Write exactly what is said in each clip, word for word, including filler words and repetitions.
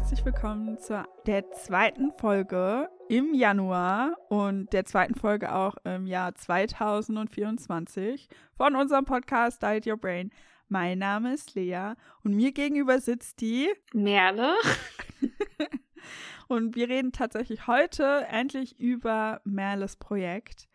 herzlich willkommen zu der zweiten Folge im Januar und der zweiten Folge auch im Jahr zwanzig vierundzwanzig von unserem Podcast Diet Your Brain. Mein Name ist Lea und mir gegenüber sitzt die Merle. Und wir reden tatsächlich heute endlich über Merles Projekt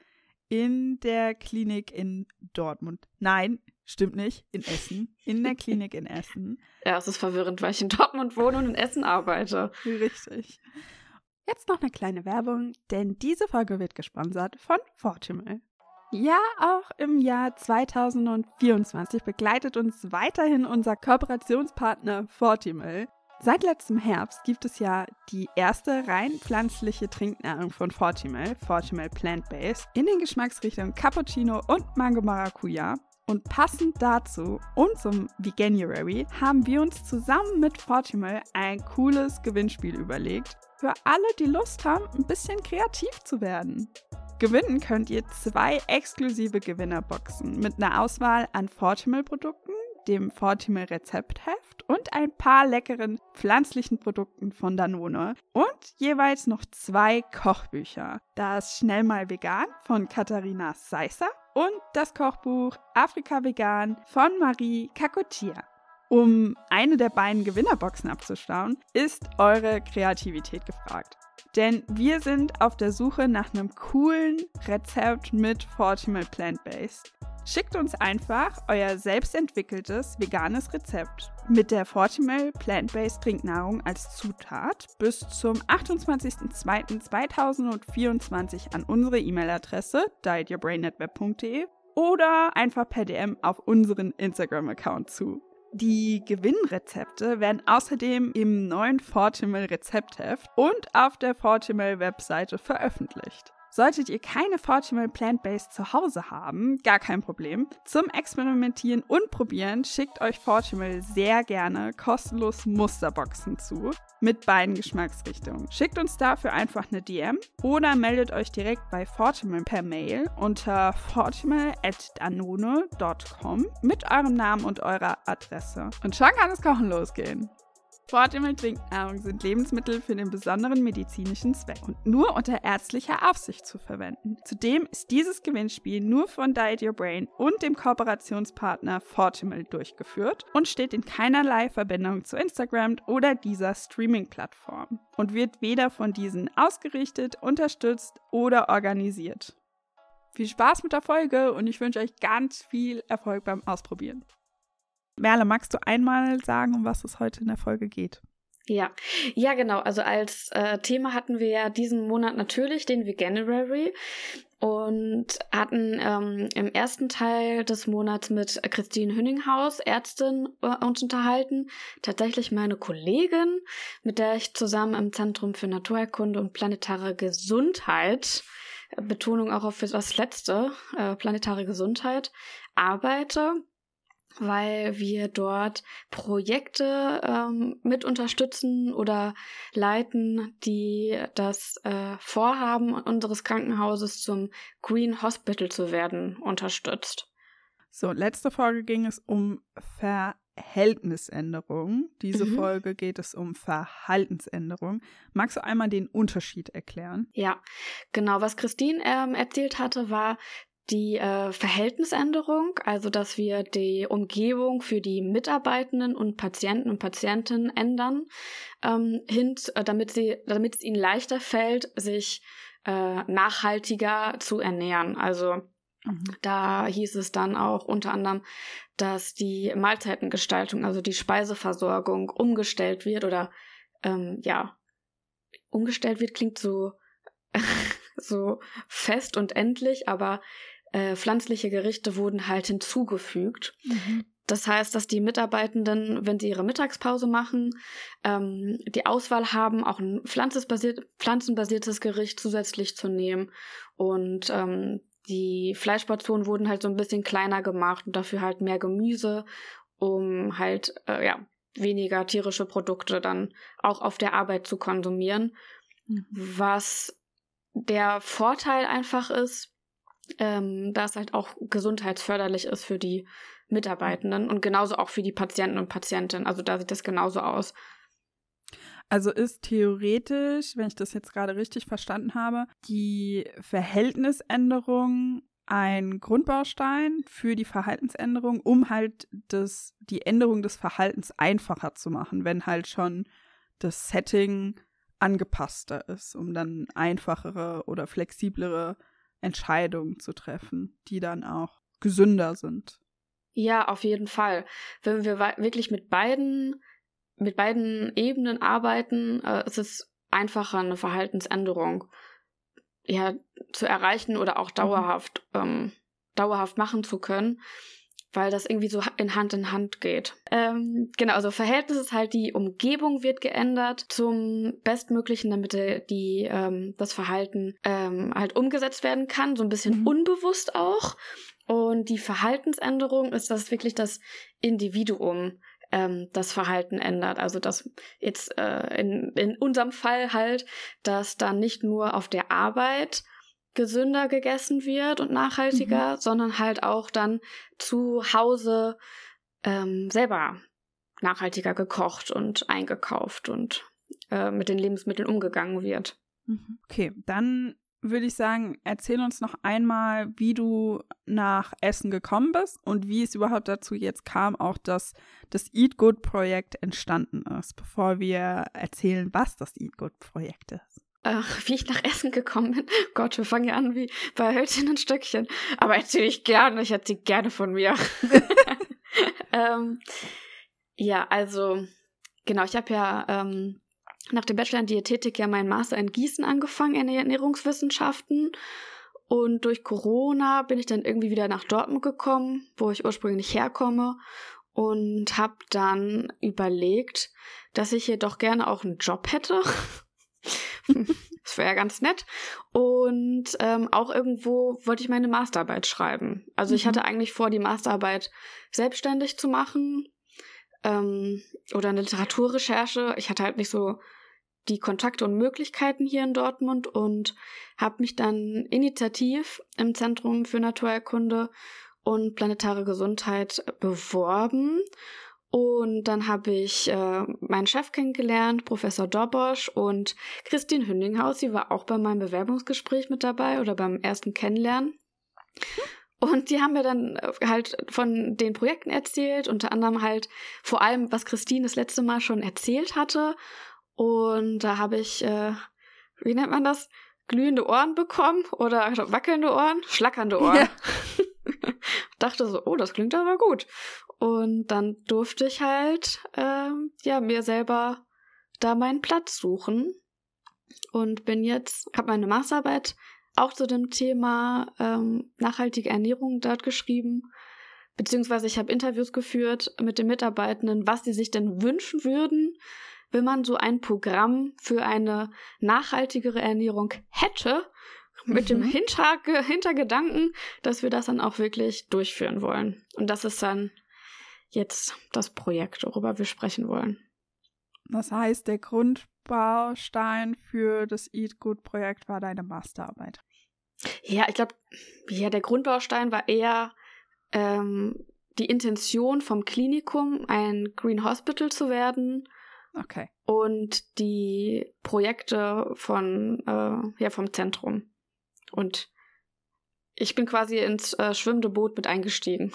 in der Klinik in Dortmund. Nein, stimmt nicht, in Essen. In der Klinik in Essen. Ja, es ist verwirrend, weil ich in Dortmund wohne und in Essen arbeite. Richtig. Jetzt noch eine kleine Werbung, denn diese Folge wird gesponsert von Fortimel. Ja, auch im Jahr zwanzig vierundzwanzig begleitet uns weiterhin unser Kooperationspartner Fortimel. Seit letztem Herbst gibt es ja die erste rein pflanzliche Trinknahrung von Fortimel, Fortimel Plant-Based, in den Geschmacksrichtungen Cappuccino und Mango Maracuja. Und passend dazu und zum Veganuary haben wir uns zusammen mit Fortimel ein cooles Gewinnspiel überlegt. Für alle, die Lust haben, ein bisschen kreativ zu werden. Gewinnen könnt ihr zwei exklusive Gewinnerboxen mit einer Auswahl an Fortimel-Produkten, dem Fortimel-Rezeptheft und ein paar leckeren pflanzlichen Produkten von Danone und jeweils noch zwei Kochbücher. Das Schnell mal vegan von Katharina Seisser und das Kochbuch Afrika Vegan von Marie Kakotia. Um eine der beiden Gewinnerboxen abzustauben, ist eure Kreativität gefragt. Denn wir sind auf der Suche nach einem coolen Rezept mit Fortimel Plant-Based. Schickt uns einfach euer selbstentwickeltes veganes Rezept mit der Fortimel Plant-Based Trinknahrung als Zutat bis zum achtundzwanzigsten zweiten zweitausendvierundzwanzig an unsere E-Mail-Adresse diet your brain at web punkt de oder einfach per D M auf unseren Instagram-Account zu. Die Gewinnrezepte werden außerdem im neuen Fortimel Rezeptheft und auf der Fortimel-Webseite veröffentlicht. Solltet ihr keine Fortimel Plant-Based zu Hause haben, gar kein Problem. Zum Experimentieren und Probieren schickt euch Fortimel sehr gerne kostenlos Musterboxen zu mit beiden Geschmacksrichtungen. Schickt uns dafür einfach eine D M oder meldet euch direkt bei Fortimel per Mail unter fortimel at danone dot com mit eurem Namen und eurer Adresse. Und schon kann das Kochen losgehen. Fortimel Trinknahrung sind Lebensmittel für den besonderen medizinischen Zweck und nur unter ärztlicher Aufsicht zu verwenden. Zudem ist dieses Gewinnspiel nur von Diet Your Brain und dem Kooperationspartner Fortimel durchgeführt und steht in keinerlei Verbindung zu Instagram oder dieser Streaming-Plattform und wird weder von diesen ausgerichtet, unterstützt oder organisiert. Viel Spaß mit der Folge und ich wünsche euch ganz viel Erfolg beim Ausprobieren. Merle, magst du einmal sagen, um was es heute in der Folge geht? Ja, ja genau. Also als äh, Thema hatten wir ja diesen Monat natürlich den Veganuary und hatten ähm, im ersten Teil des Monats mit Christine Hünninghaus, Ärztin, äh, uns unterhalten. Tatsächlich meine Kollegin, mit der ich zusammen im Zentrum für Naturheilkunde und planetare Gesundheit, Betonung auch auf das letzte, äh, planetare Gesundheit, arbeite, weil wir dort Projekte ähm, mit unterstützen oder leiten, die das äh, Vorhaben unseres Krankenhauses zum Green Hospital zu werden unterstützt. So, letzte Folge ging es um Verhältnisänderung. Diese mhm. Folge geht es um Verhaltensänderung. Magst du einmal den Unterschied erklären? Ja, genau. Was Christine ähm, erzählt hatte, war die äh, Verhältnisänderung, also dass wir die Umgebung für die Mitarbeitenden und Patienten und Patientinnen ändern, ähm, hin, äh, damit sie, damit es ihnen leichter fällt, sich äh, nachhaltiger zu ernähren. Also mhm. da hieß es dann auch unter anderem, dass die Mahlzeitengestaltung, also die Speiseversorgung umgestellt wird oder ähm, ja, umgestellt wird, klingt so so fest und endlich, aber Äh, pflanzliche Gerichte wurden halt hinzugefügt. Mhm. Das heißt, dass die Mitarbeitenden, wenn sie ihre Mittagspause machen, ähm, die Auswahl haben, auch ein pflanzenbasiert, pflanzenbasiertes Gericht zusätzlich zu nehmen. Und ähm, die Fleischportionen wurden halt so ein bisschen kleiner gemacht und dafür halt mehr Gemüse, um halt äh, ja weniger tierische Produkte dann auch auf der Arbeit zu konsumieren. Mhm. Was der Vorteil einfach ist, Ähm, da es halt auch gesundheitsförderlich ist für die Mitarbeitenden und genauso auch für die Patienten und Patientinnen. Also da sieht das genauso aus. Also ist theoretisch, wenn ich das jetzt gerade richtig verstanden habe, die Verhältnisänderung ein Grundbaustein für die Verhaltensänderung, um halt das, die Änderung des Verhaltens einfacher zu machen, wenn halt schon das Setting angepasster ist, um dann einfachere oder flexiblere Entscheidungen zu treffen, die dann auch gesünder sind. Ja, auf jeden Fall. Wenn wir wirklich mit beiden, mit beiden Ebenen arbeiten, äh, ist es einfacher, eine Verhaltensänderung ja, zu erreichen oder auch dauerhaft, mhm. ähm, dauerhaft machen zu können, weil das irgendwie so in Hand in Hand geht. Ähm, genau, also Verhältnis ist halt, die Umgebung wird geändert zum Bestmöglichen, damit die, ähm, das Verhalten ähm, halt umgesetzt werden kann, so ein bisschen mhm. unbewusst auch. Und die Verhaltensänderung ist, dass wirklich das Individuum ähm, das Verhalten ändert. Also dass jetzt äh, in, in unserem Fall halt, dass dann nicht nur auf der Arbeit gesünder gegessen wird und nachhaltiger, mhm. sondern halt auch dann zu Hause ähm, selber nachhaltiger gekocht und eingekauft und äh, mit den Lebensmitteln umgegangen wird. Okay, dann würde ich sagen, erzähl uns noch einmal, wie du nach Essen gekommen bist und wie es überhaupt dazu jetzt kam, auch dass das Eat Good Projekt entstanden ist, bevor wir erzählen, was das Eat Good Projekt ist. Ach, wie ich nach Essen gekommen bin. Gott, wir fangen ja an wie bei Hölzchen und Stöckchen. Aber erzähle ich gerne, ich erzähle gerne von mir. ähm, ja, also, genau, ich habe ja ähm, nach dem Bachelor in Diätetik ja meinen Master in Gießen angefangen, in Ernährungswissenschaften. Und durch Corona bin ich dann irgendwie wieder nach Dortmund gekommen, wo ich ursprünglich herkomme. Und habe dann überlegt, dass ich hier doch gerne auch einen Job hätte. Das wäre ja ganz nett. Und ähm, auch irgendwo wollte ich meine Masterarbeit schreiben. Also mhm. ich hatte eigentlich vor, die Masterarbeit selbstständig zu machen ähm, oder eine Literaturrecherche. Ich hatte halt nicht so die Kontakte und Möglichkeiten hier in Dortmund und habe mich dann initiativ im Zentrum für Naturerkunde und planetare Gesundheit beworben. Und dann habe ich äh, meinen Chef kennengelernt, Professor Dobosch, und Christine Hündinghaus, sie war auch bei meinem Bewerbungsgespräch mit dabei oder beim ersten Kennenlernen. Und die haben mir dann halt von den Projekten erzählt, unter anderem halt vor allem, was Christine das letzte Mal schon erzählt hatte. Und da habe ich, äh, wie nennt man das, glühende Ohren bekommen oder wackelnde Ohren, schlackernde Ohren. Ja. Dachte so, oh, das klingt aber gut. Und dann durfte ich halt äh, ja mir selber da meinen Platz suchen und bin jetzt, habe meine Masterarbeit auch zu dem Thema ähm, nachhaltige Ernährung dort geschrieben, beziehungsweise ich habe Interviews geführt mit den Mitarbeitenden, was sie sich denn wünschen würden, wenn man so ein Programm für eine nachhaltigere Ernährung hätte, mit mhm. dem Hinter- Hintergedanken, dass wir das dann auch wirklich durchführen wollen. Und das ist dann jetzt das Projekt, worüber wir sprechen wollen. Das heißt, der Grundbaustein für das Eat Good Projekt war deine Masterarbeit. Ja, ich glaube, ja, der Grundbaustein war eher ähm, die Intention vom Klinikum, ein Green Hospital zu werden. Okay. Und die Projekte von, äh, ja, vom Zentrum. Und ich bin quasi ins äh, schwimmende Boot mit eingestiegen.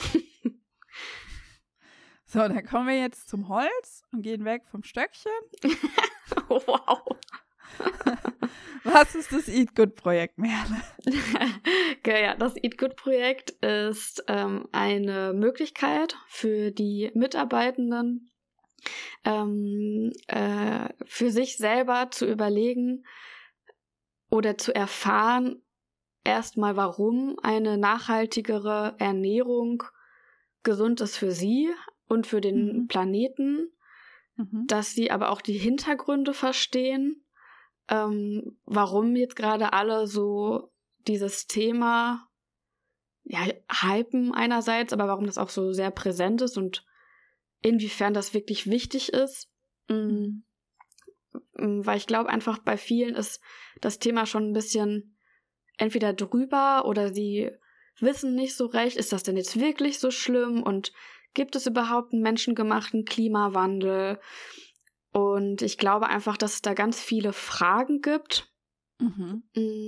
So, dann kommen wir jetzt zum Holz und gehen weg vom Stöckchen. Oh, wow. Was ist das Eat Good Projekt, Merle? Ja, das Eat Good Projekt ist ähm, eine Möglichkeit für die Mitarbeitenden, ähm, äh, für sich selber zu überlegen oder zu erfahren, erstmal, warum eine nachhaltigere Ernährung gesund ist für sie und für den mhm. Planeten, mhm. dass sie aber auch die Hintergründe verstehen, ähm, warum jetzt gerade alle so dieses Thema ja, hypen einerseits, aber warum das auch so sehr präsent ist und inwiefern das wirklich wichtig ist. Mhm. Weil ich glaube einfach, bei vielen ist das Thema schon ein bisschen entweder drüber oder sie wissen nicht so recht, ist das denn jetzt wirklich so schlimm und gibt es überhaupt einen menschengemachten Klimawandel? Und ich glaube einfach, dass es da ganz viele Fragen gibt, Mhm.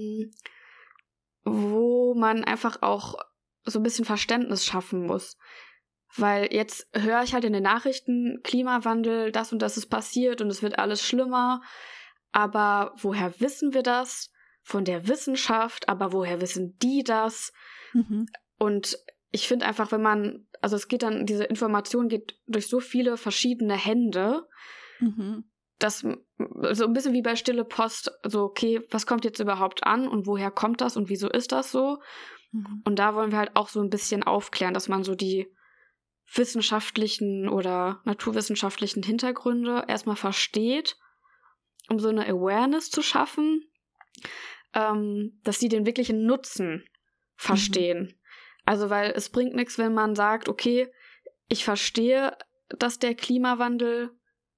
wo man einfach auch so ein bisschen Verständnis schaffen muss. Weil jetzt höre ich halt in den Nachrichten, Klimawandel, das und das ist passiert und es wird alles schlimmer. Aber woher wissen wir das? Von der Wissenschaft, aber woher wissen die das? Mhm. Und ich finde einfach, wenn man, also es geht dann, diese Information geht durch so viele verschiedene Hände, Mhm. dass so ein bisschen wie bei Stille Post, so okay, was kommt jetzt überhaupt an und woher kommt das und wieso ist das so? Mhm. Und da wollen wir halt auch so ein bisschen aufklären, dass man so die wissenschaftlichen oder naturwissenschaftlichen Hintergründe erstmal versteht, um so eine Awareness zu schaffen, ähm, dass sie den wirklichen Nutzen verstehen. Mhm. Also, weil es bringt nichts, wenn man sagt, okay, ich verstehe, dass der Klimawandel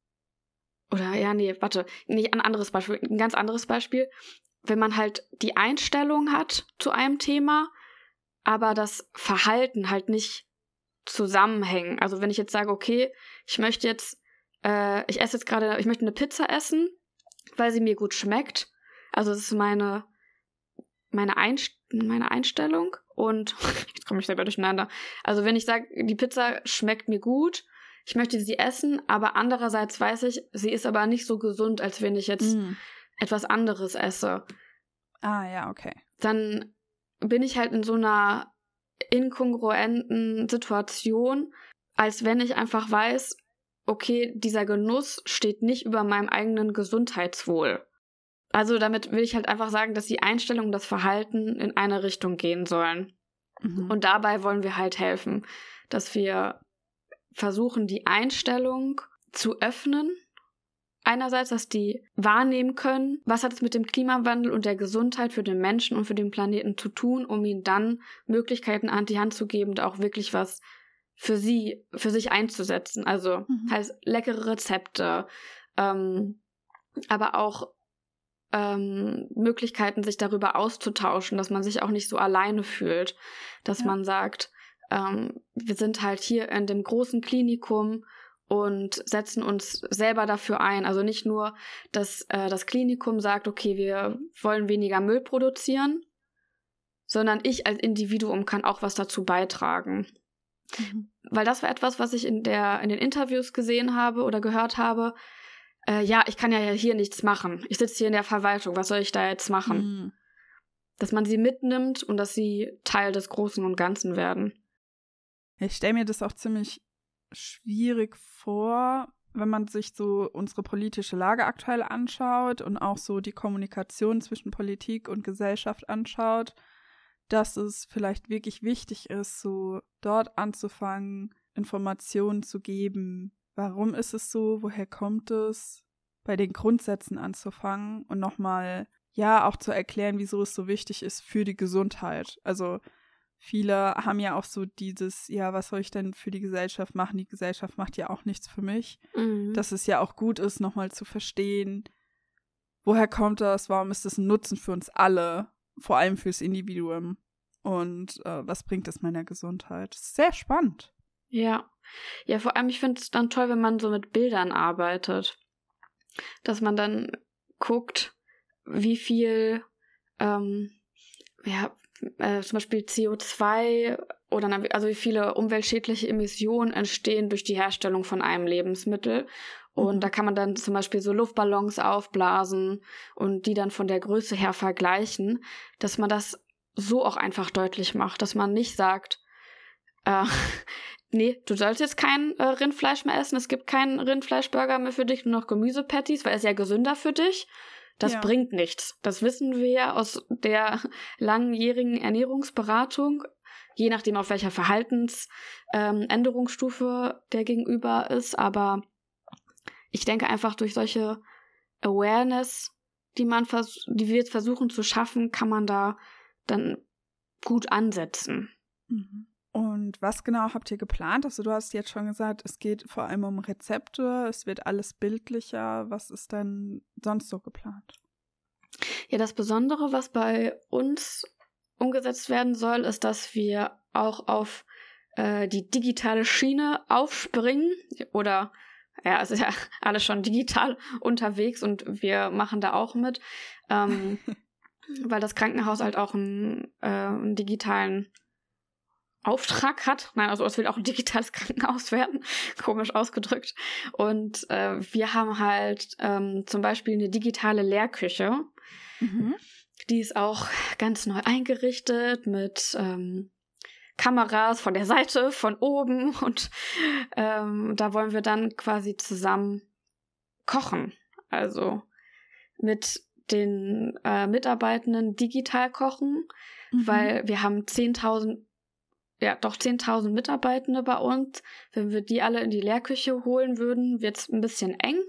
oder ja, nee, warte, nicht ein anderes Beispiel, ein ganz anderes Beispiel, wenn man halt die Einstellung hat zu einem Thema, aber das Verhalten halt nicht zusammenhängen. Also wenn ich jetzt sage, okay, ich möchte jetzt, äh, ich esse jetzt gerade, ich möchte eine Pizza essen, weil sie mir gut schmeckt. Also das ist meine, meine, Einst- meine Einstellung und jetzt komme ich selber durcheinander. Also wenn ich sage, die Pizza schmeckt mir gut, ich möchte sie essen, aber andererseits weiß ich, sie ist aber nicht so gesund, als wenn ich jetzt mm. etwas anderes esse. Ah, ja, okay. Dann bin ich halt in so einer inkongruenten Situation, als wenn ich einfach weiß, okay, dieser Genuss steht nicht über meinem eigenen Gesundheitswohl. Also damit will ich halt einfach sagen, dass die Einstellung und das Verhalten in eine Richtung gehen sollen. Mhm. Und dabei wollen wir halt helfen, dass wir versuchen, die Einstellung zu öffnen. Einerseits, dass die wahrnehmen können, was hat es mit dem Klimawandel und der Gesundheit für den Menschen und für den Planeten zu tun, um ihnen dann Möglichkeiten an die Hand zu geben, da auch wirklich was für sie, für sich einzusetzen. Also mhm. heißt leckere Rezepte, ähm, aber auch ähm, Möglichkeiten, sich darüber auszutauschen, dass man sich auch nicht so alleine fühlt, dass ja. man sagt, ähm, wir sind halt hier in dem großen Klinikum und setzen uns selber dafür ein. Also nicht nur, dass äh, das Klinikum sagt, okay, wir wollen weniger Müll produzieren, sondern ich als Individuum kann auch was dazu beitragen. Mhm. Weil das war etwas, was ich in der in den Interviews gesehen habe oder gehört habe. Äh, ja, ich kann ja hier nichts machen. Ich sitze hier in der Verwaltung. Was soll ich da jetzt machen? Mhm. Dass man sie mitnimmt und dass sie Teil des Großen und Ganzen werden. Ich stelle mir das auch ziemlich schwierig vor, wenn man sich so unsere politische Lage aktuell anschaut und auch so die Kommunikation zwischen Politik und Gesellschaft anschaut, dass es vielleicht wirklich wichtig ist, so dort anzufangen, Informationen zu geben. Warum ist es so? Woher kommt es? Bei den Grundsätzen anzufangen und nochmal, ja, auch zu erklären, wieso es so wichtig ist für die Gesundheit. Also viele haben ja auch so dieses, ja, was soll ich denn für die Gesellschaft machen? Die Gesellschaft macht ja auch nichts für mich. Mhm. Dass es ja auch gut ist, nochmal zu verstehen, woher kommt das? Warum ist das ein Nutzen für uns alle? Vor allem fürs Individuum. Und äh, was bringt es meiner Gesundheit? Sehr spannend. Ja. Ja, vor allem, ich finde es dann toll, wenn man so mit Bildern arbeitet. Dass man dann guckt, wie viel, ähm, ja, äh, zum Beispiel C O zwei oder also wie viele umweltschädliche Emissionen entstehen durch die Herstellung von einem Lebensmittel. Und mhm. da kann man dann zum Beispiel so Luftballons aufblasen und die dann von der Größe her vergleichen, dass man das so auch einfach deutlich macht, dass man nicht sagt, äh, nee, du sollst jetzt kein äh, Rindfleisch mehr essen, es gibt keinen Rindfleischburger mehr für dich, nur noch Gemüsepatties, weil es ja gesünder für dich. Das ja. bringt nichts. Das wissen wir ja aus der langjährigen Ernährungsberatung, je nachdem auf welcher Verhaltensänderungsstufe ähm, der Gegenüber ist. Aber ich denke einfach durch solche Awareness, die man vers- die wir jetzt versuchen zu schaffen, kann man da dann gut ansetzen. Mhm. Und was genau habt ihr geplant? Also du hast jetzt schon gesagt, es geht vor allem um Rezepte, es wird alles bildlicher. Was ist denn sonst so geplant? Ja, das Besondere, was bei uns umgesetzt werden soll, ist, dass wir auch auf äh, die digitale Schiene aufspringen oder ja, es ist ja alles schon digital unterwegs und wir machen da auch mit, ähm, weil das Krankenhaus halt auch einen, äh, einen digitalen Auftrag hat. Nein, also es will auch ein digitales Krankenhaus werden, komisch ausgedrückt. Und äh, wir haben halt ähm, zum Beispiel eine digitale Lehrküche. Mhm. Die ist auch ganz neu eingerichtet mit ähm, Kameras von der Seite, von oben. Und ähm, da wollen wir dann quasi zusammen kochen. Also mit den äh, Mitarbeitenden digital kochen, mhm. weil wir haben zehntausend ja, doch zehntausend Mitarbeitende bei uns. Wenn wir die alle in die Lehrküche holen würden, wird es ein bisschen eng.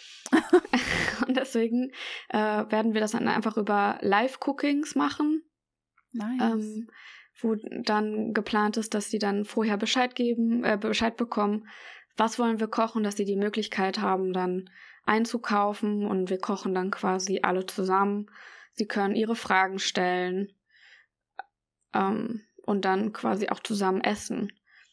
Und deswegen äh, werden wir das dann einfach über Live-Cookings machen. Nice. Ähm, wo dann geplant ist, dass sie dann vorher Bescheid geben, äh, Bescheid bekommen, was wollen wir kochen, dass sie die Möglichkeit haben, dann einzukaufen und wir kochen dann quasi alle zusammen. Sie können ihre Fragen stellen. Ähm, Und dann quasi auch zusammen essen.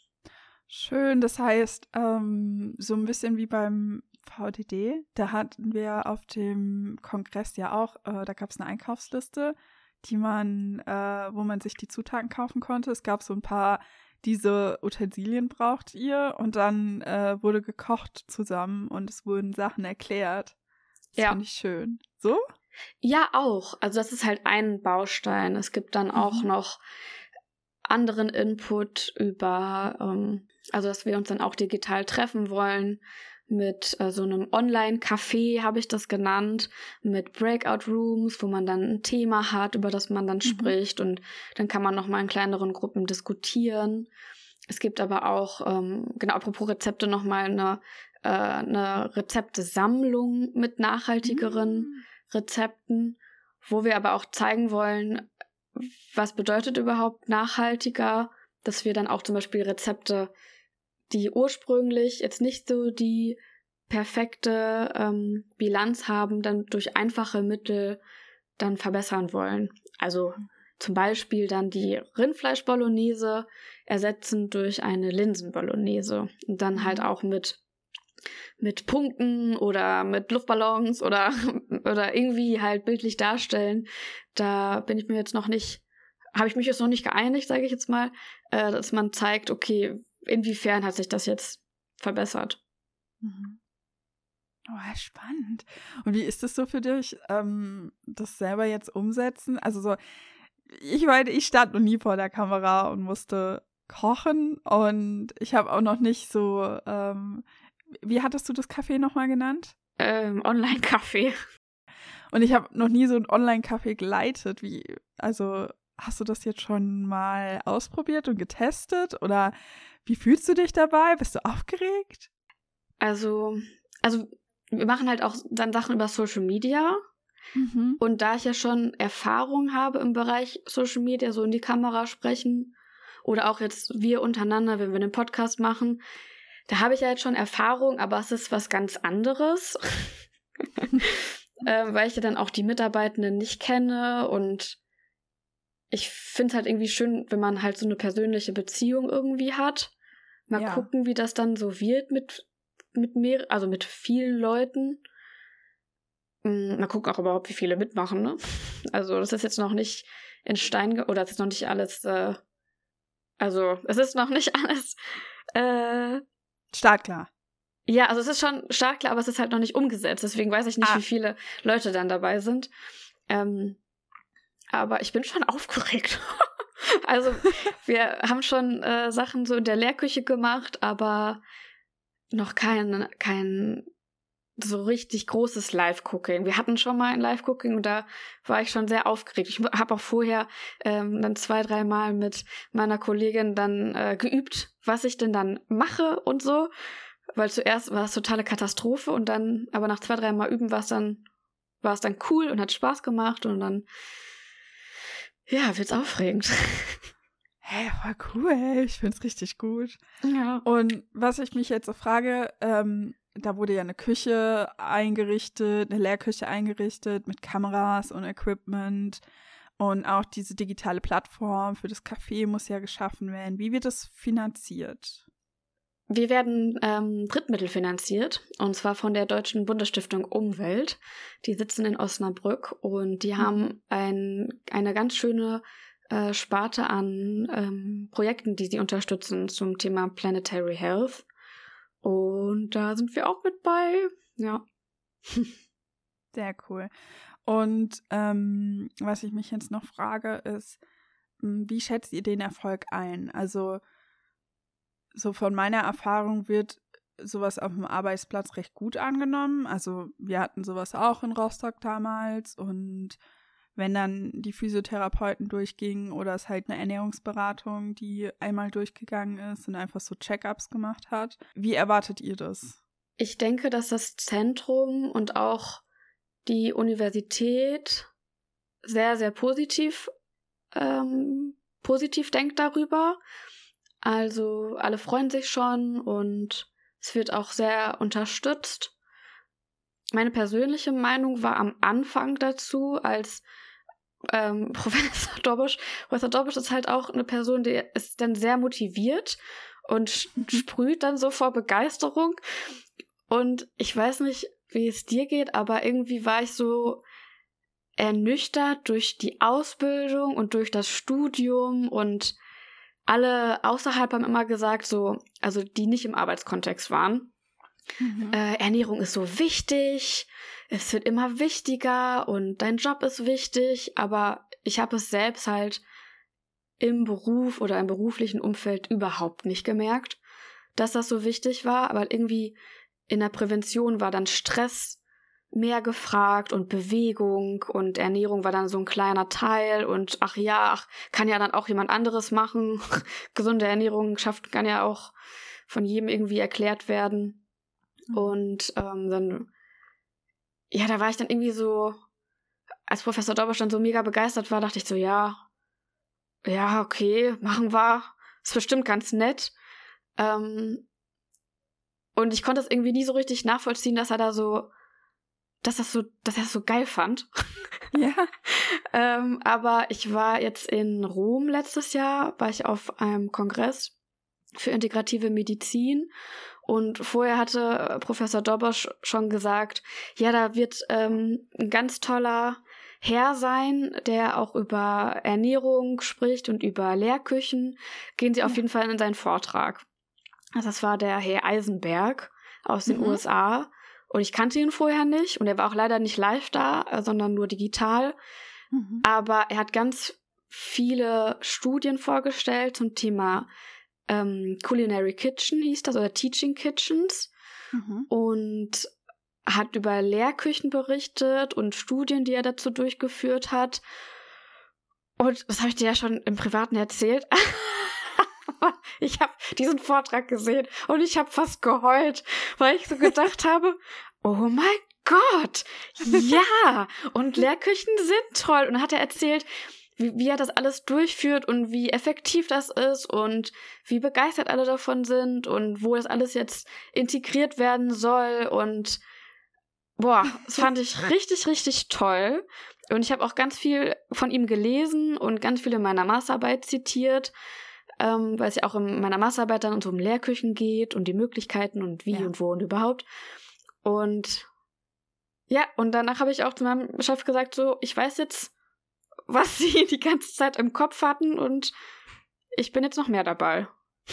Schön, das heißt, ähm, so ein bisschen wie beim V D D, da hatten wir auf dem Kongress ja auch, äh, da gab es eine Einkaufsliste, die man, äh, wo man sich die Zutaten kaufen konnte. Es gab so ein paar, diese Utensilien braucht ihr und dann äh, wurde gekocht zusammen und es wurden Sachen erklärt. Das ja. finde ich schön. So? Ja, auch. Also das ist halt ein Baustein. Es gibt dann auch mhm. noch anderen Input über, ähm, also dass wir uns dann auch digital treffen wollen mit äh, so einem Online-Café, habe ich das genannt, mit Breakout-Rooms, wo man dann ein Thema hat, über das man dann mhm. spricht und dann kann man nochmal in kleineren Gruppen diskutieren. Es gibt aber auch, ähm, genau, apropos Rezepte, nochmal eine, äh, eine Rezeptesammlung mit nachhaltigeren mhm. Rezepten, wo wir aber auch zeigen wollen, was bedeutet überhaupt nachhaltiger, dass wir dann auch zum Beispiel Rezepte, die ursprünglich jetzt nicht so die perfekte ähm, Bilanz haben, dann durch einfache Mittel dann verbessern wollen. Also zum Beispiel dann die Rindfleisch-Bolognese ersetzen durch eine Linsen-Bolognese und dann halt auch mit mit Punkten oder mit Luftballons oder oder irgendwie halt bildlich darstellen. Da bin ich mir jetzt noch nicht, habe ich mich jetzt noch nicht geeinigt, sage ich jetzt mal, äh, dass man zeigt, okay, inwiefern hat sich das jetzt verbessert. Mhm. Oh, spannend. Und wie ist es so für dich, ähm, das selber jetzt umsetzen? Also so, ich meine, ich stand noch nie vor der Kamera und musste kochen und ich habe auch noch nicht so, ähm, wie hattest du das Café nochmal genannt? Ähm, Online-Café. Und ich habe noch nie so ein Online-Café geleitet. Wie, also hast du das jetzt schon mal ausprobiert und getestet? Oder wie fühlst du dich dabei? Bist du aufgeregt? Also, also wir machen halt auch dann Sachen über Social Media. Mhm. Und da ich ja schon Erfahrung habe im Bereich Social Media, so in die Kamera sprechen oder auch jetzt wir untereinander, wenn wir einen Podcast machen, da habe ich ja jetzt schon Erfahrung, aber es ist was ganz anderes, äh, weil ich ja dann auch die Mitarbeitenden nicht kenne und ich finde es halt irgendwie schön, wenn man halt so eine persönliche Beziehung irgendwie hat. Mal ja. gucken, wie das dann so wird mit, mit mehr, also mit vielen Leuten. Mal gucken auch überhaupt, wie viele mitmachen, ne? Also das ist jetzt noch nicht in Stein, ge- oder es ist noch nicht alles, äh, also es ist noch nicht alles, äh, startklar. Ja, also es ist schon startklar, aber es ist halt noch nicht umgesetzt. Deswegen weiß ich nicht, ah. wie viele Leute dann dabei sind. Ähm, aber ich bin schon aufgeregt. Also wir haben schon äh, Sachen so in der Lehrküche gemacht, aber noch kein, kein so richtig großes Live-Cooking. Wir hatten schon mal ein Live-Cooking und da war ich schon sehr aufgeregt. Ich habe auch vorher ähm, dann zwei, drei Mal mit meiner Kollegin dann äh, geübt, was ich denn dann mache und so. Weil zuerst war es totale Katastrophe und dann, aber nach zwei, drei Mal üben war es dann, war es dann cool und hat Spaß gemacht und dann, ja, wird's aufregend. Hey, voll cool. Ich find's richtig gut. Ja. Und was ich mich jetzt so frage, ähm, da wurde ja eine Küche eingerichtet, eine Lehrküche eingerichtet mit Kameras und Equipment und auch diese digitale Plattform für das Café muss ja geschaffen werden. Wie wird das finanziert? Wir werden ähm, drittmittelfinanziert, und zwar von der Deutschen Bundesstiftung Umwelt. Die sitzen in Osnabrück und die mhm. haben ein, eine ganz schöne äh, Sparte an ähm, Projekten, die sie unterstützen zum Thema Planetary Health. Und da sind wir auch mit bei. Ja. Sehr cool. Und ähm, was ich mich jetzt noch frage, ist, wie schätzt ihr den Erfolg ein? Also so von meiner Erfahrung wird sowas auf dem Arbeitsplatz recht gut angenommen. Also wir hatten sowas auch in Rostock damals, und wenn dann die Physiotherapeuten durchgingen oder es halt eine Ernährungsberatung, die einmal durchgegangen ist und einfach so Check-ups gemacht hat. Wie erwartet ihr das? Ich denke, dass das Zentrum und auch die Universität sehr, sehr positiv, ähm, positiv denkt darüber. Also alle freuen sich schon und es wird auch sehr unterstützt. Meine persönliche Meinung war am Anfang dazu, als ähm, Professor Dobosch, Professor Dobosch ist halt auch eine Person, die ist dann sehr motiviert und sprüht dann so vor Begeisterung. Und ich weiß nicht, wie es dir geht, aber irgendwie war ich so ernüchtert durch die Ausbildung und durch das Studium, und alle außerhalb haben immer gesagt, so, also die nicht im Arbeitskontext waren, mhm. äh, Ernährung ist so wichtig, es wird immer wichtiger und dein Job ist wichtig, aber ich habe es selbst halt im Beruf oder im beruflichen Umfeld überhaupt nicht gemerkt, dass das so wichtig war, aber irgendwie in der Prävention war dann Stress mehr gefragt und Bewegung, und Ernährung war dann so ein kleiner Teil, und ach ja, ach, kann ja dann auch jemand anderes machen. Gesunde Ernährung schafft, kann ja auch von jedem irgendwie erklärt werden. Mhm. Und ähm, dann, ja, da war ich dann irgendwie so, als Professor Dobosch dann so mega begeistert war, dachte ich so, ja, ja, okay, machen wir. Ist bestimmt ganz nett. Ähm, und ich konnte es irgendwie nie so richtig nachvollziehen, dass er da so dass das so, dass er das so geil fand. Ja. ähm, aber ich war jetzt in Rom letztes Jahr, war ich auf einem Kongress für integrative Medizin, und vorher hatte Professor Dobosch schon gesagt, ja, da wird ähm, ein ganz toller Herr sein, der auch über Ernährung spricht und über Lehrküchen. Gehen Sie auf ja. jeden Fall in seinen Vortrag. Also das war der Herr Eisenberg aus den mhm. U S A. Und ich kannte ihn vorher nicht, und er war auch leider nicht live da, sondern nur digital. Mhm. Aber er hat ganz viele Studien vorgestellt zum Thema ähm, Culinary Kitchen, hieß das, oder Teaching Kitchens. Mhm. Und hat über Lehrküchen berichtet und Studien, die er dazu durchgeführt hat. Und das habe ich dir ja schon im Privaten erzählt. Ich habe diesen Vortrag gesehen und ich habe fast geheult, weil ich so gedacht habe, oh mein Gott, ja, und Lehrküchen sind toll. Und dann hat er erzählt, wie, wie er das alles durchführt und wie effektiv das ist und wie begeistert alle davon sind und wo das alles jetzt integriert werden soll. Und boah, das fand ich richtig, richtig toll. Und ich habe auch ganz viel von ihm gelesen und ganz viel in meiner Masterarbeit zitiert. Ähm, weil es ja auch in meiner Masterarbeit dann so um Lehrküchen geht und die Möglichkeiten und wie ja. und wo und überhaupt. Und ja, und danach habe ich auch zu meinem Chef gesagt, so, ich weiß jetzt, was sie die ganze Zeit im Kopf hatten, und ich bin jetzt noch mehr dabei.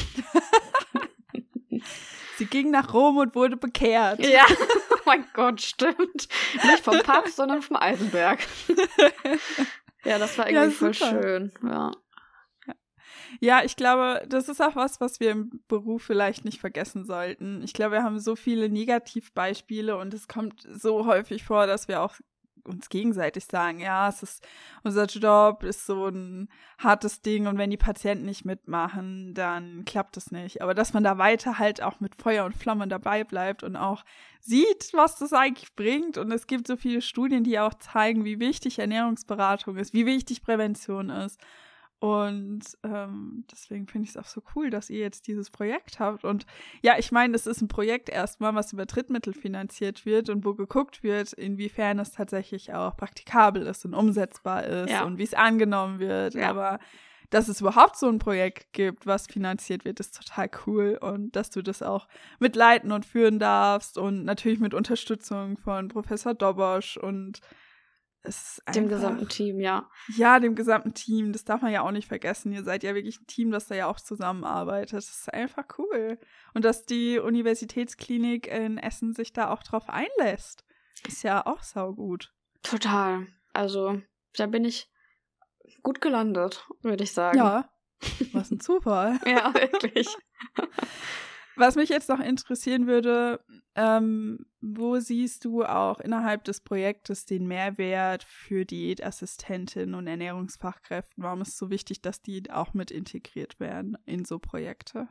Sie ging nach Rom und wurde bekehrt. Ja, oh mein Gott, stimmt. Nicht vom Papst, sondern vom Eisenberg. Ja, das war irgendwie ja, voll schön, ja. Ja, ich glaube, das ist auch was, was wir im Beruf vielleicht nicht vergessen sollten. Ich glaube, wir haben so viele Negativbeispiele, und es kommt so häufig vor, dass wir auch uns gegenseitig sagen, ja, es ist, unser Job ist so ein hartes Ding, und wenn die Patienten nicht mitmachen, dann klappt es nicht. Aber dass man da weiter halt auch mit Feuer und Flamme dabei bleibt und auch sieht, was das eigentlich bringt. Und es gibt so viele Studien, die auch zeigen, wie wichtig Ernährungsberatung ist, wie wichtig Prävention ist. Und ähm, deswegen finde ich es auch so cool, dass ihr jetzt dieses Projekt habt. Und ja, ich meine, es ist ein Projekt erstmal, was über Drittmittel finanziert wird und wo geguckt wird, inwiefern es tatsächlich auch praktikabel ist und umsetzbar ist ja. und wie es angenommen wird. Ja. Aber dass es überhaupt so ein Projekt gibt, was finanziert wird, ist total cool. Und dass du das auch mitleiten und führen darfst und natürlich mit Unterstützung von Professor Dobosch und es ist dem einfach, gesamten Team, ja. Ja, dem gesamten Team. Das darf man ja auch nicht vergessen. Ihr seid ja wirklich ein Team, das da ja auch zusammenarbeitet. Das ist einfach cool. Und dass die Universitätsklinik in Essen sich da auch drauf einlässt, ist ja auch saugut. Total. Also, da bin ich gut gelandet, würde ich sagen. Ja, was ein Zufall. Ja, wirklich. Was mich jetzt noch interessieren würde, ähm, wo siehst du auch innerhalb des Projektes den Mehrwert für Diätassistentinnen und Ernährungsfachkräften? Warum ist es so wichtig, dass die auch mit integriert werden in so Projekte?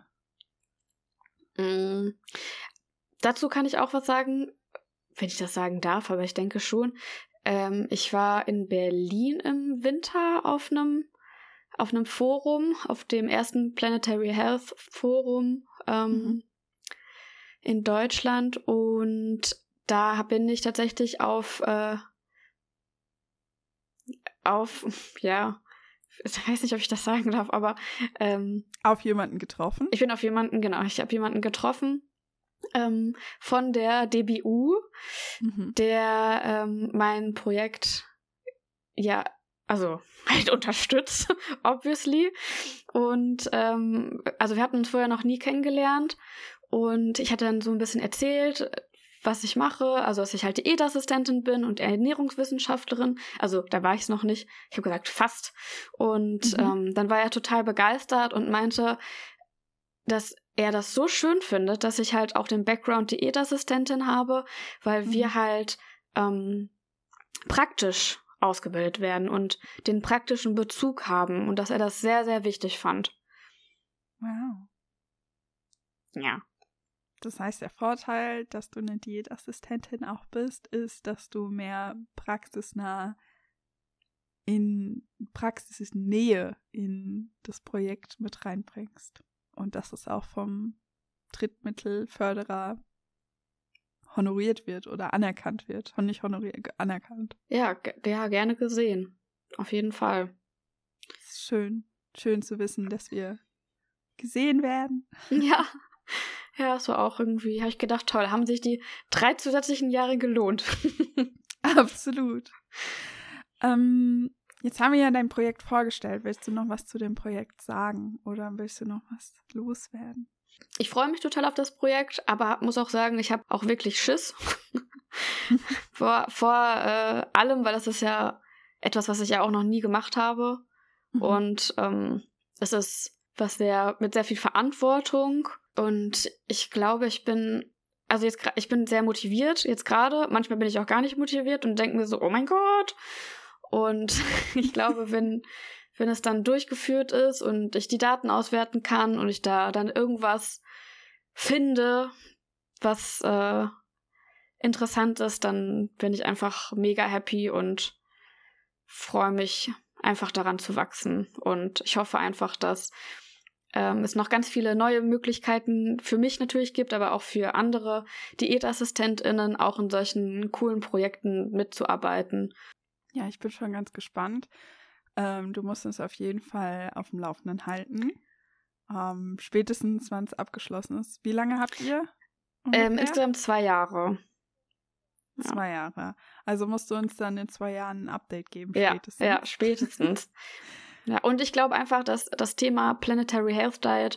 Mm. Dazu kann ich auch was sagen, wenn ich das sagen darf, aber ich denke schon. Ähm, ich war in Berlin im Winter auf einem auf einem Forum, auf dem ersten Planetary Health Forum ähm, mhm. in Deutschland, und da bin ich tatsächlich auf äh, auf, ja, ich weiß nicht, ob ich das sagen darf, aber ähm, auf jemanden getroffen? Ich bin auf jemanden, genau, ich habe jemanden getroffen ähm, von der D B U, mhm. der ähm, mein Projekt ja also halt unterstützt, obviously. Und ähm, also wir hatten uns vorher noch nie kennengelernt und ich hatte dann so ein bisschen erzählt, was ich mache, also dass ich halt Diätassistentin bin und Ernährungswissenschaftlerin. Also da war ich es noch nicht. Ich habe gesagt, fast. Und mhm. ähm, dann war er total begeistert und meinte, dass er das so schön findet, dass ich halt auch den Background Diätassistentin habe, weil mhm. wir halt ähm, praktisch ausgebildet werden und den praktischen Bezug haben und dass er das sehr, sehr wichtig fand. Wow. Ja. Das heißt, der Vorteil, dass du eine Diätassistentin auch bist, ist, dass du mehr praxisnah in Praxisnähe in das Projekt mit reinbringst. Und dass es auch vom Drittmittelförderer honoriert wird oder anerkannt wird. Und nicht honoriert, anerkannt. Ja, g- ja, gerne gesehen. Auf jeden Fall. Das ist schön. Schön zu wissen, dass wir gesehen werden. Ja. Ja, so auch irgendwie, habe ich gedacht, toll, haben sich die drei zusätzlichen Jahre gelohnt. Absolut. Ähm, jetzt haben wir ja dein Projekt vorgestellt. Willst du noch was zu dem Projekt sagen oder willst du noch was loswerden? Ich freue mich total auf das Projekt, aber muss auch sagen, ich habe auch wirklich Schiss vor, vor äh, allem, weil das ist ja etwas, was ich ja auch noch nie gemacht habe. Mhm. Und ähm, es ist was sehr mit sehr viel Verantwortung. Und ich glaube, ich bin, also jetzt ich bin sehr motiviert jetzt gerade. Manchmal bin ich auch gar nicht motiviert und denke mir so, oh mein Gott. Und ich glaube, wenn wenn es dann durchgeführt ist und ich die Daten auswerten kann und ich da dann irgendwas finde, was äh, interessant ist, dann bin ich einfach mega happy und freue mich einfach daran zu wachsen. Und ich hoffe einfach, dass ähm, es noch ganz viele neue Möglichkeiten für mich natürlich gibt, aber auch für andere DiätassistentInnen auch in solchen coolen Projekten mitzuarbeiten. Ja, ich bin schon ganz gespannt. Ähm, du musst uns auf jeden Fall auf dem Laufenden halten. Ähm, spätestens, wann es abgeschlossen ist. Wie lange habt ihr? Ähm, insgesamt zwei Jahre. Ja. Zwei Jahre. Also musst du uns dann in zwei Jahren ein Update geben, ja, spätestens. Ja, spätestens. Ja, und ich glaube einfach, dass das Thema Planetary Health Diet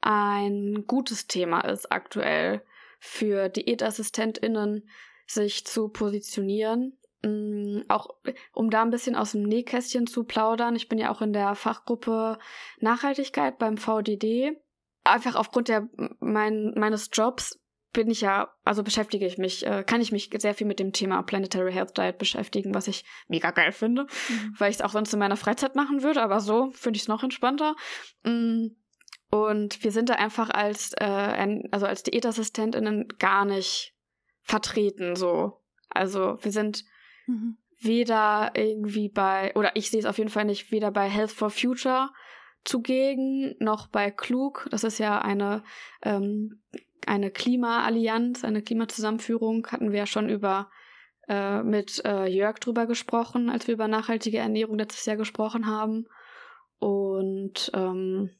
ein gutes Thema ist aktuell für DiätassistentInnen, sich zu positionieren. Mm, auch um da ein bisschen aus dem Nähkästchen zu plaudern. Ich bin ja auch in der Fachgruppe Nachhaltigkeit beim V D D. Einfach aufgrund der mein, meines Jobs bin ich ja, also beschäftige ich mich, äh, kann ich mich sehr viel mit dem Thema Planetary Health Diet beschäftigen, was ich mega geil finde, mhm. weil ich es auch sonst in meiner Freizeit machen würde, aber so finde ich es noch entspannter. Mm, und wir sind da einfach als, äh, also als DiätassistentInnen gar nicht vertreten, so. Also wir sind mhm. weder irgendwie bei, oder ich sehe es auf jeden Fall nicht, weder bei Health for Future zugegen, noch bei Klug. Das ist ja eine, ähm, eine Klimaallianz, eine Klimazusammenführung, hatten wir ja schon über äh, mit äh, Jörg drüber gesprochen, als wir über nachhaltige Ernährung letztes Jahr gesprochen haben. Und Und ähm,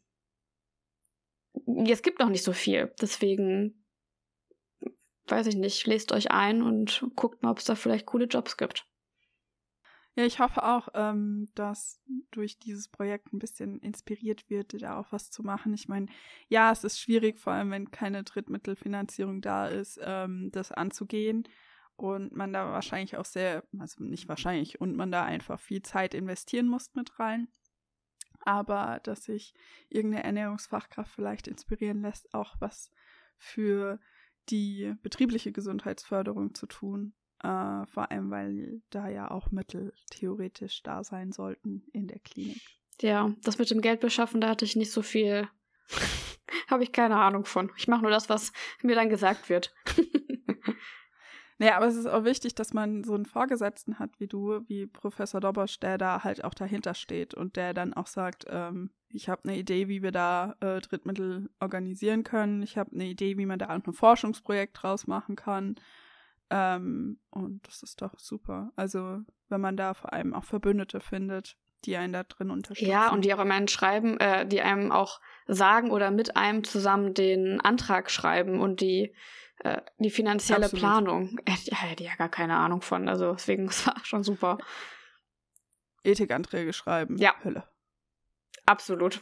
es gibt noch nicht so viel. Deswegen, weiß ich nicht, lest euch ein und guckt mal, ob es da vielleicht coole Jobs gibt. Ja, ich hoffe auch, ähm, dass durch dieses Projekt ein bisschen inspiriert wird, da auch was zu machen. Ich meine, ja, es ist schwierig, vor allem wenn keine Drittmittelfinanzierung da ist, ähm, das anzugehen. Und man da wahrscheinlich auch sehr, also nicht wahrscheinlich, und man da einfach viel Zeit investieren muss mit rein. Aber dass sich irgendeine Ernährungsfachkraft vielleicht inspirieren lässt, auch was für die betriebliche Gesundheitsförderung zu tun. Uh, vor allem, weil da ja auch Mittel theoretisch da sein sollten in der Klinik. Ja, das mit dem Geld beschaffen, da hatte ich nicht so viel, habe ich keine Ahnung von. Ich mache nur das, was mir dann gesagt wird. Naja, aber es ist auch wichtig, dass man so einen Vorgesetzten hat wie du, wie Professor Dobosch, der da halt auch dahinter steht und der dann auch sagt, ähm, ich habe eine Idee, wie wir da äh, Drittmittel organisieren können. Ich habe eine Idee, wie man da auch ein Forschungsprojekt draus machen kann. Ähm, und das ist doch super. Also, wenn man da vor allem auch Verbündete findet, die einen da drin unterstützen. Ja, und die auch immer schreiben, äh, die einem auch sagen oder mit einem zusammen den Antrag schreiben und die, äh, die finanzielle Absolut. Planung. Äh, ja, hätte ich ja gar keine Ahnung von. Also, deswegen, das war schon super. Ethikanträge schreiben. Ja. Hölle. Absolut.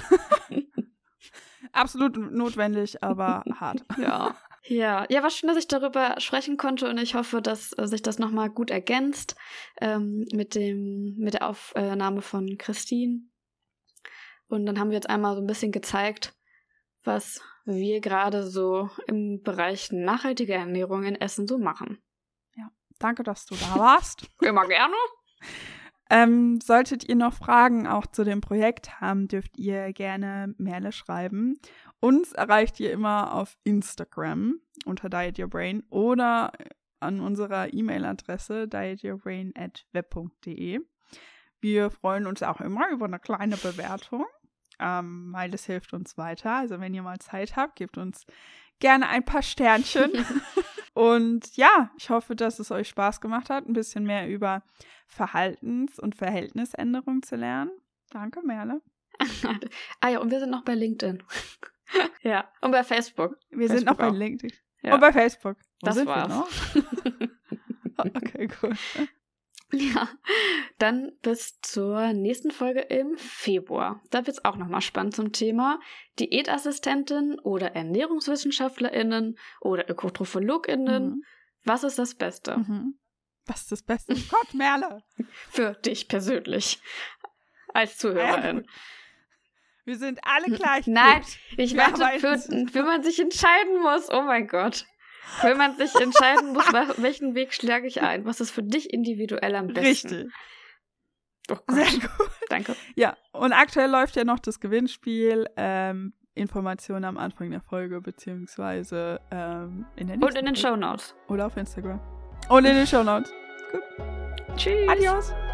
Absolut notwendig, aber hart. Ja. Ja, ja, war schön, dass ich darüber sprechen konnte und ich hoffe, dass äh, sich das nochmal gut ergänzt ähm, mit dem, mit der Aufnahme von Christine. Und dann haben wir jetzt einmal so ein bisschen gezeigt, was wir gerade so im Bereich nachhaltige Ernährung in Essen so machen. Ja, danke, dass du da warst. Immer gerne. Ähm, solltet ihr noch Fragen auch zu dem Projekt haben, dürft ihr gerne Merle schreiben. Uns erreicht ihr immer auf Instagram unter Diet Your Brain oder an unserer E-Mail-Adresse diet your brain at web punkt de. Wir freuen uns auch immer über eine kleine Bewertung, ähm, weil das hilft uns weiter. Also wenn ihr mal Zeit habt, gebt uns gerne ein paar Sternchen. Und ja, ich hoffe, dass es euch Spaß gemacht hat, ein bisschen mehr über Verhaltens- und Verhältnisänderung zu lernen. Danke, Merle. Ah ja, und wir sind noch bei LinkedIn. Ja, und bei Facebook. Wir Facebook sind noch bei auch. LinkedIn. Ja. Und bei Facebook. Wo Das sind war's. wir noch? Okay, cool. Ja, dann bis zur nächsten Folge im Februar. Da wird's auch nochmal spannend zum Thema Diätassistentin oder ErnährungswissenschaftlerInnen oder ÖkotrophologInnen. Mhm. Was ist das Beste? Mhm. Was ist das Beste? Gott, Merle! Für dich persönlich. Als Zuhörerin. Wir sind alle gleich. Nein, gut. ich Wir warte, arbeiten für, zusammen. wenn man sich entscheiden muss, oh mein Gott. Wenn man sich entscheiden muss, welchen Weg schlage ich ein? Was ist für dich individuell am besten? Richtig. Oh Gott. Sehr gut. Danke. Ja, und aktuell läuft ja noch das Gewinnspiel. Ähm, Informationen am Anfang der Folge, beziehungsweise ähm, in der nächsten Und in den Folge. Shownotes. Oder auf Instagram. Und in den Shownotes. Gut. Tschüss. Adios.